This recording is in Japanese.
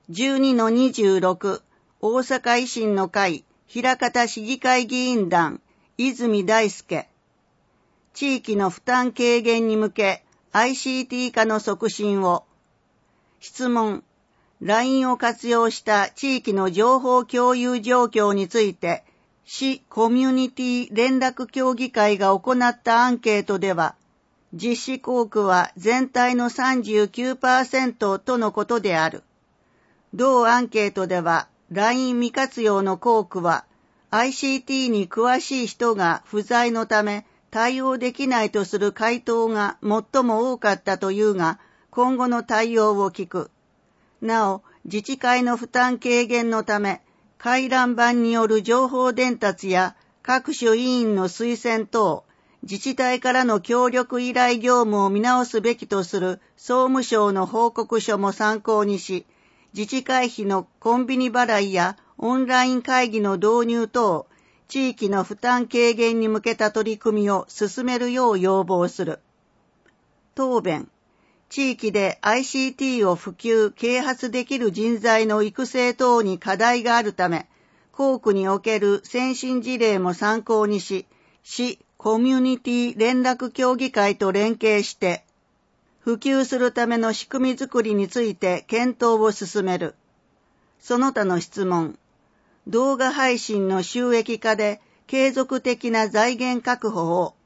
12-26 大阪維新の会枚方市議会議員団泉大輔。地域の負担軽減に向け ICT 化の促進を。質問。LINE を活用した地域の情報共有状況について市コミュニティ連絡協議会が行ったアンケートでは実施校区は全体の 39% とのことである。同アンケートでは LINE 未活用の校区は ICT に詳しい人が不在のため対応できないとする回答が最も多かったというが、今後の対応を聞く。なお、自治会の負担軽減のため、回覧板による情報伝達や各種委員の推薦等、自治体からの協力依頼業務を見直すべきとする総務省の報告書も参考にし、自治会費のコンビニ払いやオンライン会議の導入等、地域の負担軽減に向けた取り組みを進めるよう要望する。答弁。地域で ICT を普及・啓発できる人材の育成等に課題があるため、校区における先進事例も参考にし、市コミュニティ連絡協議会と連携して、普及するための仕組み作りについて検討を進める。その他の質問。動画配信の収益化で継続的な財源確保を。